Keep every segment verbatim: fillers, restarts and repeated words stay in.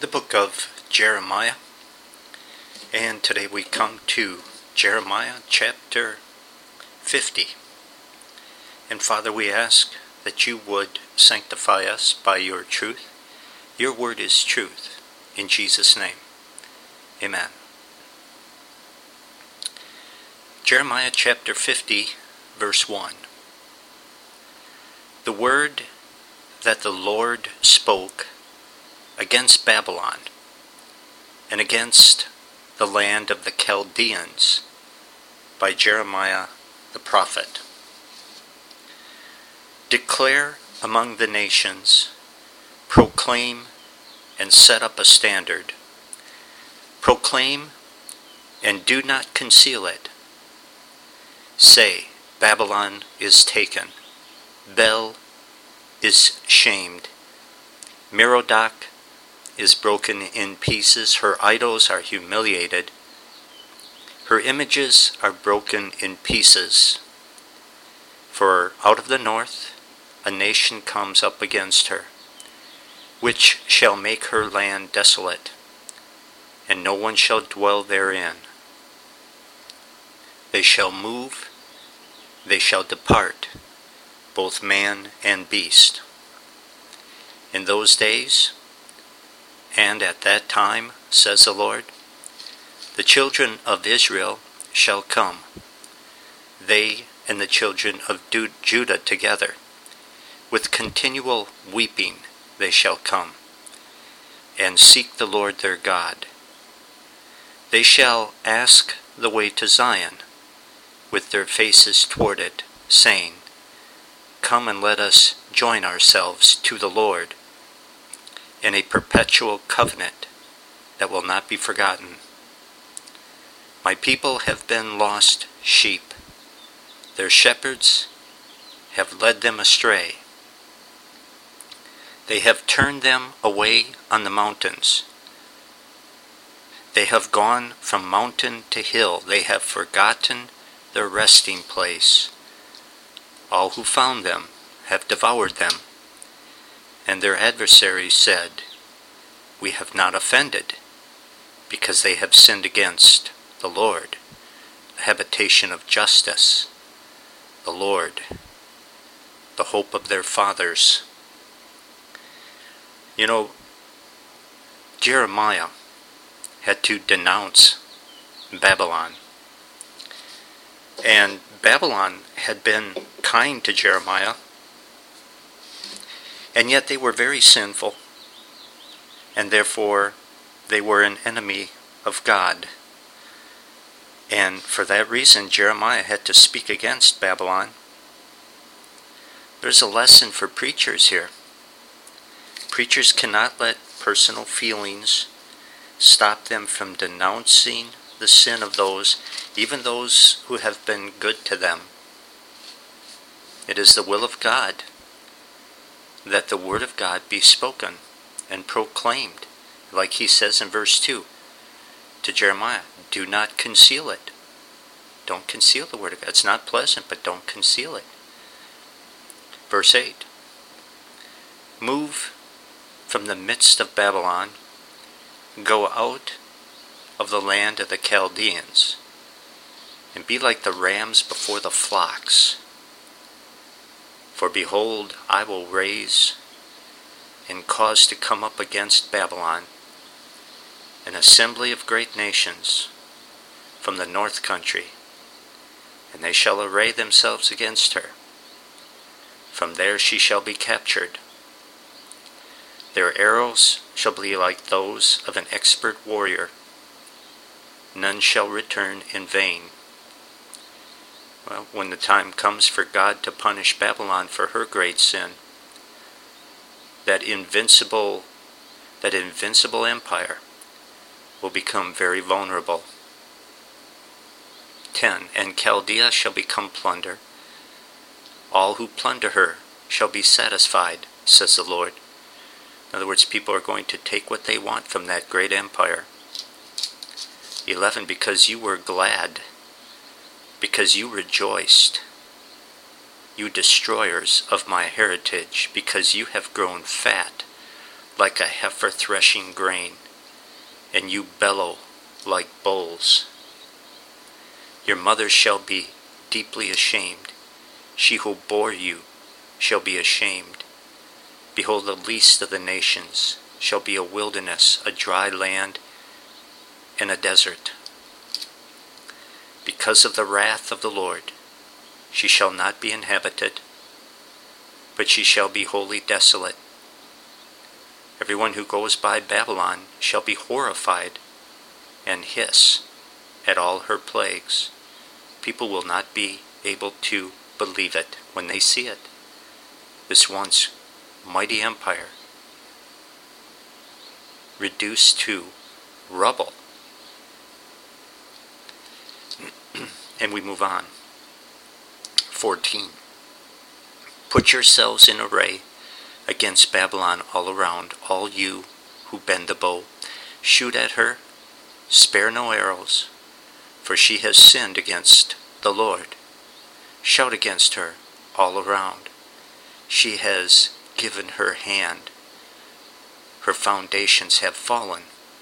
the book of Jeremiah, and today we come to Jeremiah chapter fifty. And Father, we ask that you would sanctify us by your truth. Your word is truth. In Jesus' name, amen. Jeremiah chapter fifty, verse one. The word that the Lord spoke against Babylon and against the land of the Chaldeans by Jeremiah the prophet. Declare among the nations, proclaim and set up a standard. Proclaim and do not conceal it. Say, Babylon is taken. Bel is shamed. Merodach is broken in pieces. Her idols are humiliated. Her images are broken in pieces. For out of the north a nation comes up against her, which shall make her land desolate, and no one shall dwell therein. They shall move, they shall depart, both man and beast. In those days, and at that time, says the Lord, the children of Israel shall come, they and the children of Judah together. With continual weeping they shall come, and seek the Lord their God. They shall ask the way to Zion, with their faces toward it, saying, Come and let us join ourselves to the Lord in a perpetual covenant that will not be forgotten. My people have been lost sheep. Their shepherds have led them astray. They have turned them away on the mountains. They have gone from mountain to hill. They have forgotten their resting place. All who found them have devoured them. And their adversaries said, We have not offended, because they have sinned against the Lord, the habitation of justice, the Lord, the hope of their fathers. You know, Jeremiah had to denounce Babylon. And Babylon had been kind to Jeremiah, and yet they were very sinful, and therefore they were an enemy of God. And for that reason, Jeremiah had to speak against Babylon. There's a lesson for preachers here. Preachers cannot let personal feelings stop them from denouncing the sin of those, even those who have been good to them. It is the will of God that the word of God be spoken and proclaimed, like he says in verse two to Jeremiah, do not conceal it. Don't conceal the word of God. It's not pleasant, but don't conceal it. Verse eight, move from the midst of Babylon, go out of the land of the Chaldeans, and be like the rams before the flocks. For behold, I will raise and cause to come up against Babylon an assembly of great nations from the north country, and they shall array themselves against her. From there she shall be captured. Their arrows shall be like those of an expert warrior. None shall return in vain. Well, when the time comes for God to punish Babylon for her great sin, that invincible, that invincible empire will become very vulnerable. ten. And Chaldea shall become plunder. All who plunder her shall be satisfied, says the Lord. In other words, people are going to take what they want from that great empire. eleven. Because you were glad, because you rejoiced, you destroyers of my heritage, because you have grown fat like a heifer threshing grain, and you bellow like bulls. Your mother shall be deeply ashamed. She who bore you shall be ashamed. Behold, the least of the nations shall be a wilderness, a dry land, and a desert. Because of the wrath of the Lord, she shall not be inhabited, but she shall be wholly desolate. Everyone who goes by Babylon shall be horrified and hiss at all her plagues. People will not be able to believe it when they see it. This once mighty empire reduced to rubble. And we move on. fourteen. Put yourselves in array against Babylon all around, all you who bend the bow. Shoot at her, spare no arrows, for she has sinned against the Lord. Shout against her all around. She has given her hand. Her foundations have fallen.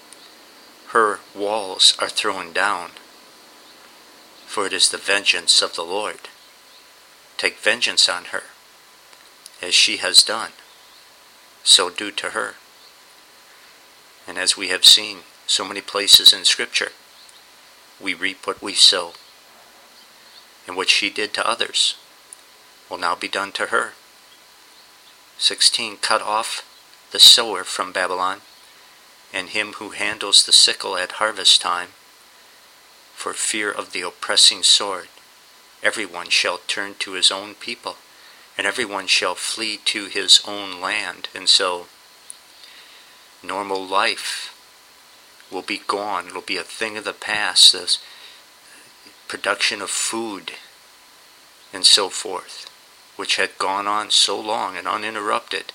Her walls are thrown down. For it is the vengeance of the Lord. Take vengeance on her, as she has done. So do to her. And as we have seen so many places in Scripture, we reap what we sow. And what she did to others will now be done to her. sixteen. Cut off the sower from Babylon, and him who handles the sickle at harvest time, for fear of the oppressing sword. Everyone shall turn to his own people, and everyone shall flee to his own land. And so, normal life will be gone. It will be a thing of the past. This production of food and so forth, which had gone on so long and uninterrupted,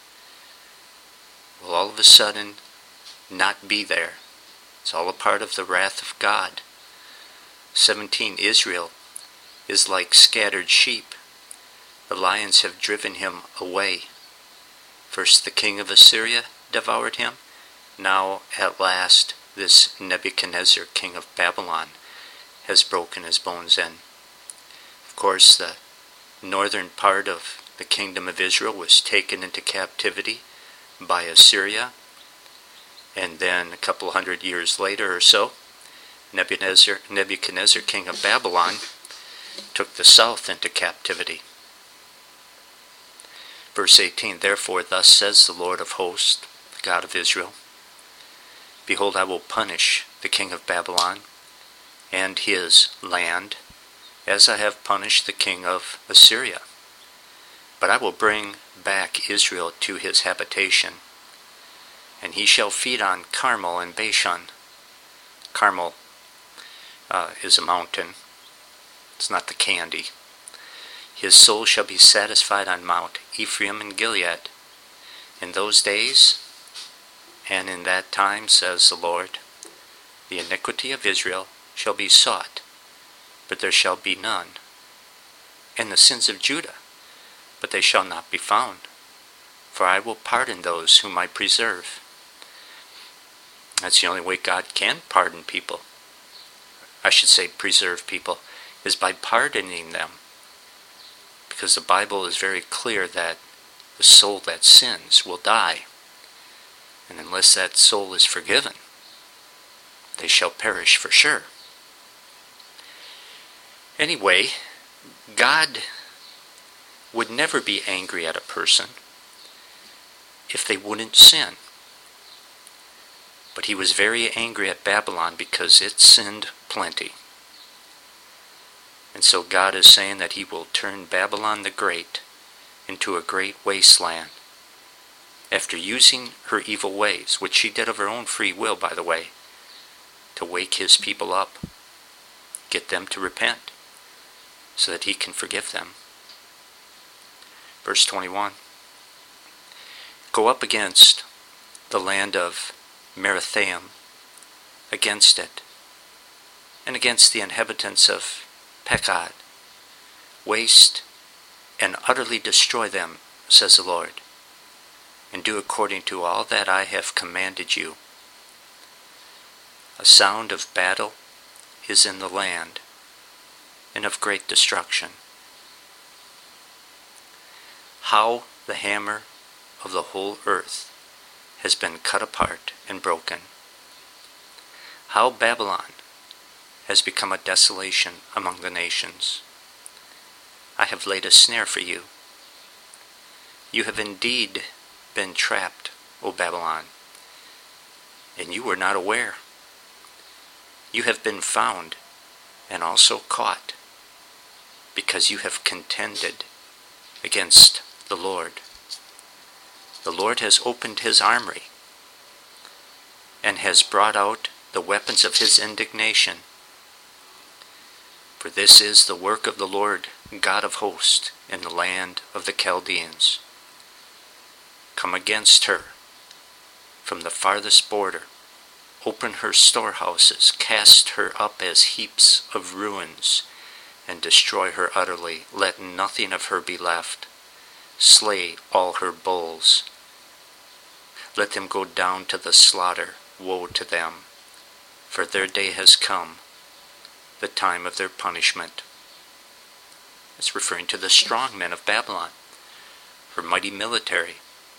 will all of a sudden not be there. It's all a part of the wrath of God. seventeen. Israel is like scattered sheep. The lions have driven him away. First the king of Assyria devoured him. Now at last this Nebuchadnezzar, king of Babylon, has broken his bones in. Of course, the northern part of the kingdom of Israel was taken into captivity by Assyria. And then a couple hundred years later or so, Nebuchadnezzar, Nebuchadnezzar, king of Babylon, took the south into captivity. Verse eighteen, therefore thus says the Lord of hosts, the God of Israel, behold, I will punish the king of Babylon and his land, as I have punished the king of Assyria. But I will bring back Israel to his habitation, and he shall feed on Carmel and Bashan. Carmel uh, is a mountain. It's not the candy. His soul shall be satisfied on Mount Ephraim and Gilead. In those days and in that time, says the Lord, the iniquity of Israel shall be sought, but there shall be none. And the sins of Judah, but they shall not be found. For I will pardon those whom I preserve. That's the only way God can pardon people. I should say preserve people, is by pardoning them. Because the Bible is very clear that the soul that sins will die. And unless that soul is forgiven, they shall perish for sure. Anyway, God would never be angry at a person if they wouldn't sin. But he was very angry at Babylon because it sinned plenty. And so God is saying that he will turn Babylon the Great into a great wasteland after using her evil ways, which she did of her own free will, by the way, to wake his people up, get them to repent, so that he can forgive them. Verse twenty-one. Go up against the land of Merathaim, against it, and against the inhabitants of Pekod. Waste and utterly destroy them, says the Lord. and do according to all that I have commanded you. A sound of battle is in the land, and of great destruction. How the hammer of the whole earth has been cut apart and broken. How Babylon has become a desolation among the nations. I have laid a snare for you. You have indeed been trapped, O Babylon, and you were not aware. You have been found and also caught, because you have contended against the Lord. The Lord has opened his armory and has brought out the weapons of his indignation. For this is the work of the Lord God of hosts in the land of the Chaldeans. Come against her from the farthest border. Open her storehouses, cast her up as heaps of ruins, and destroy her utterly. Let nothing of her be left. Slay all her bulls. Let them go down to the slaughter. Woe to them, for their day has come, the time of their punishment. It's referring to the strong men of Babylon, her mighty military.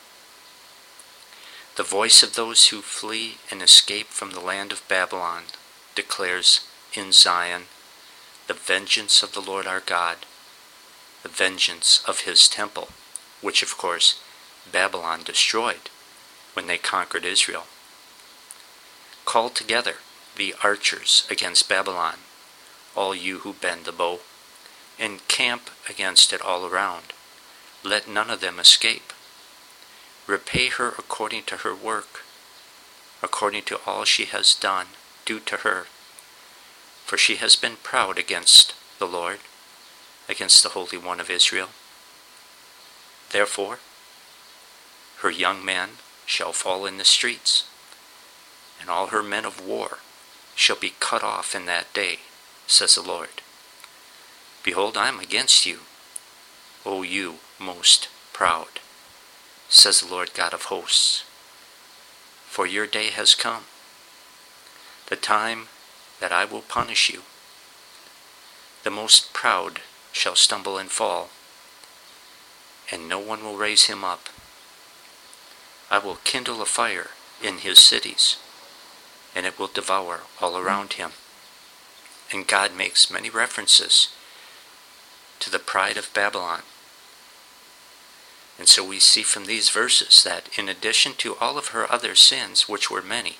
The voice of those who flee and escape from the land of Babylon declares in Zion the vengeance of the Lord our God, the vengeance of his temple, which of course Babylon destroyed when they conquered Israel. Call together the archers against Babylon, all you who bend the bow, and camp against it all around. Let none of them escape. Repay her according to her work, according to all she has done, do to her. For she has been proud against the Lord, against the Holy One of Israel. Therefore, her young men shall fall in the streets, and all her men of war shall be cut off in that day, says the Lord. Behold, I am against you, O you most proud, says the Lord God of hosts. For your day has come, the time that I will punish you. The most proud shall stumble and fall, and no one will raise him up. I will kindle a fire in his cities, and it will devour all around him. And God makes many references to the pride of Babylon. And so we see from these verses that in addition to all of her other sins, which were many,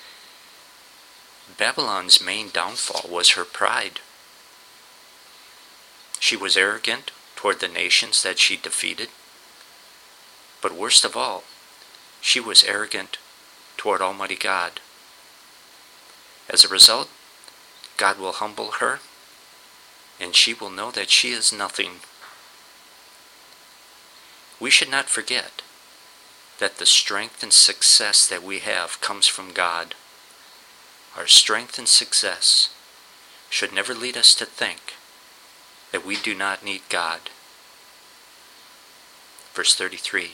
Babylon's main downfall was her pride. She was arrogant toward the nations that she defeated. But worst of all, she was arrogant toward Almighty God. As a result, God will humble her, and she will know that she is nothing. We should not forget that the strength and success that we have comes from God. Our strength and success should never lead us to think that we do not need God. Verse thirty-three.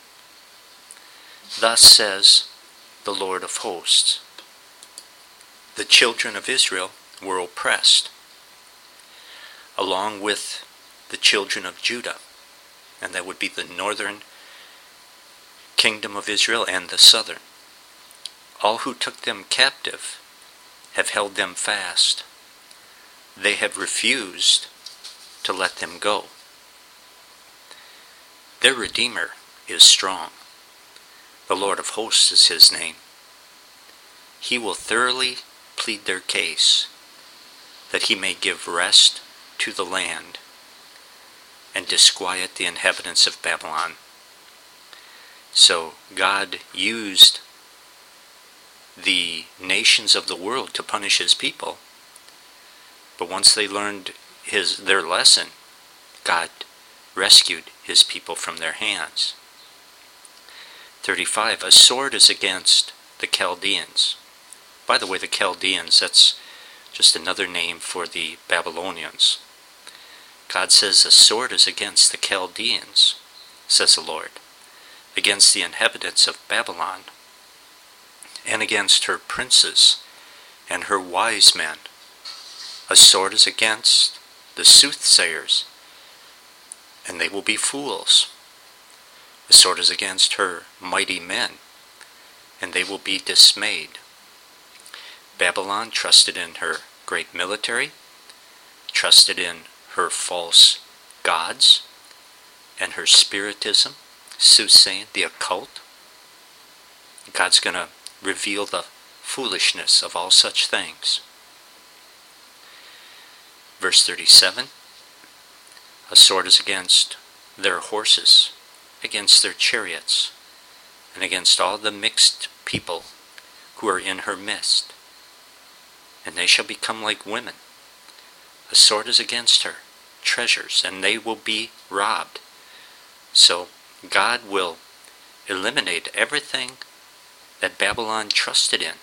Thus says the Lord of hosts, the children of Israel were oppressed, along with the children of Judah, and that would be the northern kingdom of Israel and the southern. All who took them captive have held them fast. They have refused to let them go. Their Redeemer is strong. The Lord of hosts is his name. He will thoroughly plead their case, that he may give rest to the land and disquiet the inhabitants of Babylon. So God used the nations of the world to punish his people, but once they learned his their lesson, God rescued his people from their hands. thirty-five. A sword is against the Chaldeans. By the way, the Chaldeans, that's just another name for the Babylonians. God says a sword is against the Chaldeans, says the Lord. against the inhabitants of Babylon, and against her princes and her wise men. A sword is against the soothsayers, and they will be fools. A sword is against her mighty men, and they will be dismayed. Babylon trusted in her great military, trusted in her false gods, and her spiritism, soothsaying, the occult. God's going to reveal the foolishness of all such things. Verse thirty-seven, a sword is against their horses, against their chariots, and against all the mixed people who are in her midst. And they shall become like women. A sword is against her treasures, and they will be robbed. So God will eliminate everything that Babylon trusted in.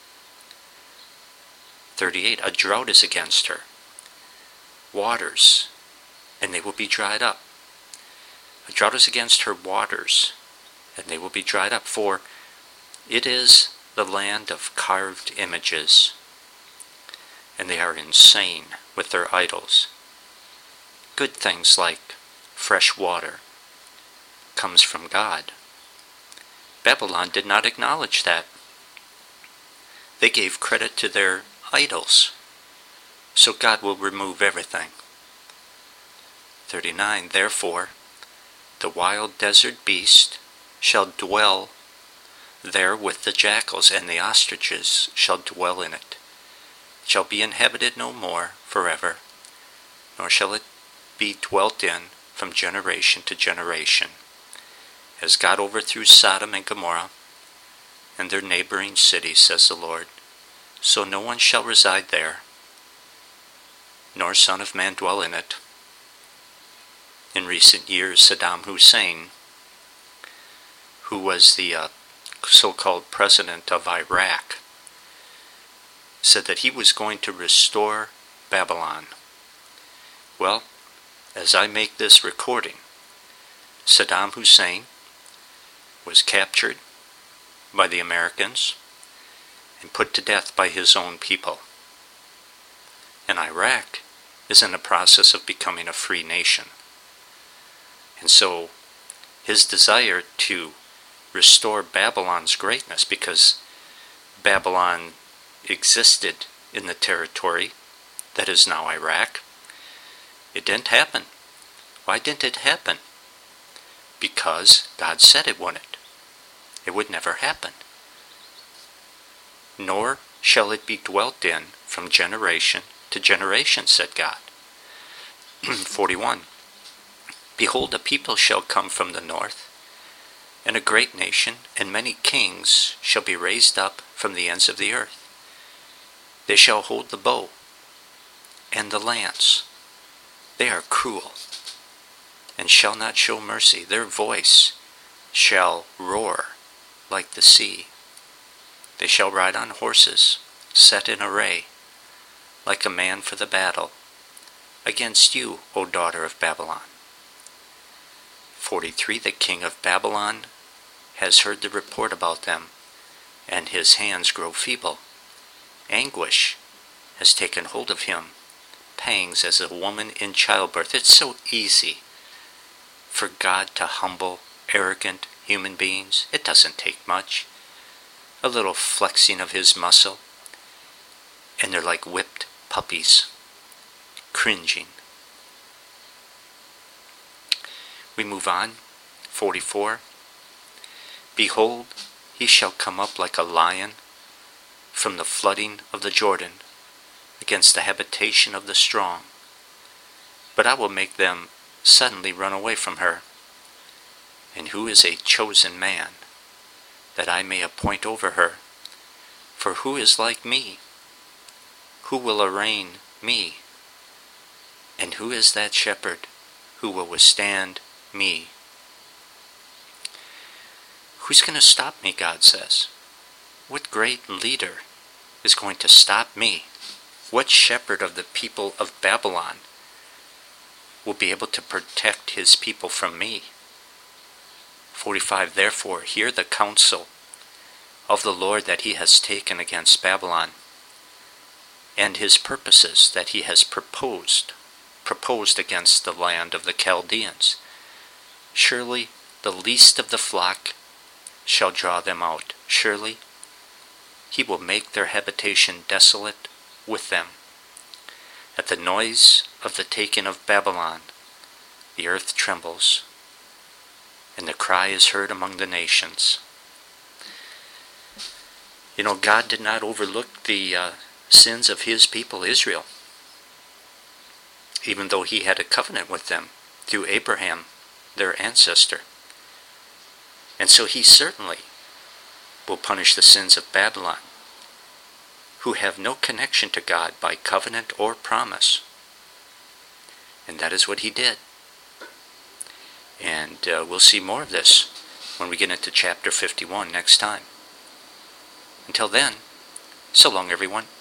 thirty-eight, a drought is against her. Waters, and they will be dried up. A drought is against her waters, and they will be dried up, for it is the land of carved images, and they are insane with their idols. Good things like fresh water comes from God. Babylon did not acknowledge that. They gave credit to their idols. So God will remove everything. thirty-nine, therefore, the wild desert beast shall dwell there with the jackals, and the ostriches shall dwell in it. It shall be inhabited no more forever, nor shall it be dwelt in from generation to generation. As God overthrew Sodom and Gomorrah and their neighboring cities, says the Lord, so no one shall reside there, nor son of man dwell in it. In recent years, Saddam Hussein, who was the uh, so-called president of Iraq, said that he was going to restore Babylon. Well, as I make this recording, Saddam Hussein was captured by the Americans and put to death by his own people. And Iraq is in the process of becoming a free nation. And so his desire to restore Babylon's greatness, because Babylon existed in the territory that is now Iraq, it didn't happen. Why didn't it happen? Because God said it wouldn't. It would never happen. Nor shall it be dwelt in from generation to generation, said God. forty-one. Behold, a people shall come from the north, and a great nation, and many kings shall be raised up from the ends of the earth. They shall hold the bow and the lance. They are cruel, and shall not show mercy. Their voice shall roar like the sea. They shall ride on horses, set in array, like a man for the battle, against you, O daughter of Babylon. forty-three. The king of Babylon has heard the report about them, and his hands grow feeble. Anguish has taken hold of him, pangs as a woman in childbirth. It's so easy for God to humble arrogant human beings. It doesn't take much. A little flexing of his muscle, and they're like whipped puppies, cringing. We move on. forty-four. Behold, he shall come up like a lion from the flooding of the Jordan against the habitation of the strong. But I will make them suddenly run away from her. And who is a chosen man, that I may appoint over her? For who is like me? Who will arraign me? And who is that shepherd who will withstand me? Who's going to stop me, God says? What great leader is going to stop me? What shepherd of the people of Babylon will be able to protect his people from me? forty-five, therefore, hear the counsel of the Lord that he has taken against Babylon, and his purposes that he has proposed, proposed against the land of the Chaldeans. Surely the least of the flock shall draw them out. Surely he will make their habitation desolate with them. At the noise of the taking of Babylon, the earth trembles, and the cry is heard among the nations. You know, God did not overlook the uh, sins of his people Israel, even though he had a covenant with them through Abraham, their ancestor. And so he certainly will punish the sins of Babylon, who have no connection to God by covenant or promise. And that is what he did. And uh, we'll see more of this when we get into chapter fifty-one next time. Until then, so long everyone.